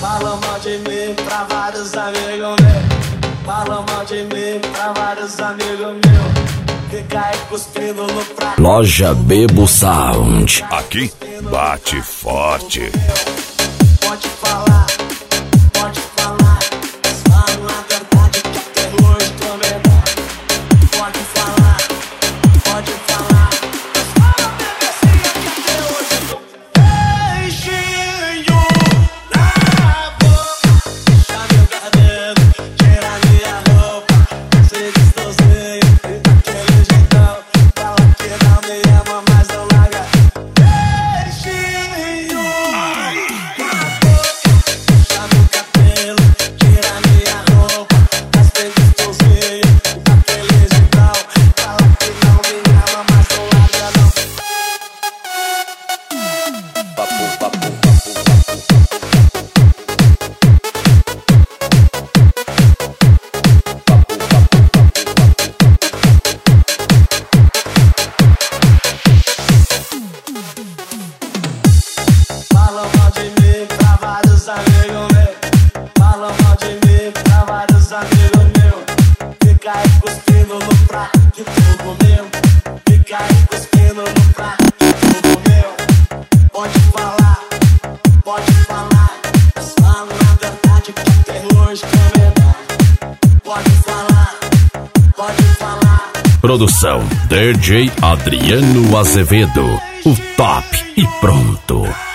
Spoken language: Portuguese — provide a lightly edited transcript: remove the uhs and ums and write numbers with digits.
Fala mal de mim pra vários amigos meus. Fala mal de mim pra vários amigos meus. Fica aí cuspindo no prato. Loja Bebo Sound. Aqui bate forte. Pode falar, pode falar. Fala a verdade que até hoje tô medado. Pode falar, pode falar. Fala a bebezinha que até hoje tô. Beijinho na boca. Deixa meu cabelo, tira minha roupa. Se distorcer daquele jeitão. Fala que não me ama, mas não larga. Beijinho na boca. Deixa meu cabelo, tira minha roupa. Mas se distorcer daquele jeitão. Fala que não me ama, mas não larga não. Fala mal de mim pra vários amigos meus. Fala mal de mim pra vários amigos meus. Fica aí cuspindo no prato que tu comeu. Fica aí cuspindo no prato que tu comeu. Pode falar, mas fala a verdade que até hoje tô medado. Pode falar, pode falar. Produção DJ Adriano Azevedo. O top e pronto.